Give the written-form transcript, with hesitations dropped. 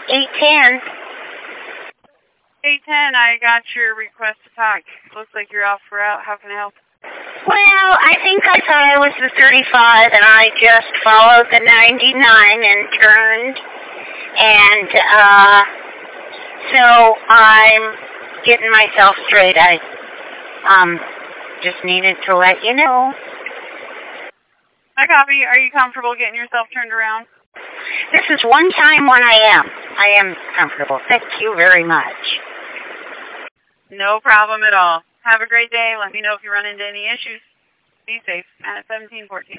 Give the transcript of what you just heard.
810. 810, I got your request to talk. Looks like you're off route. How can I help? Well, I think I thought I was the 35, and I just followed the 99 and turned. And so I'm getting myself straight. I just needed to let you know. I copy. Are you comfortable getting yourself turned around? This is one time when I am comfortable. Thank you very much. No problem at all. Have a great day. Let me know if you run into any issues. Be safe. Man at 1714.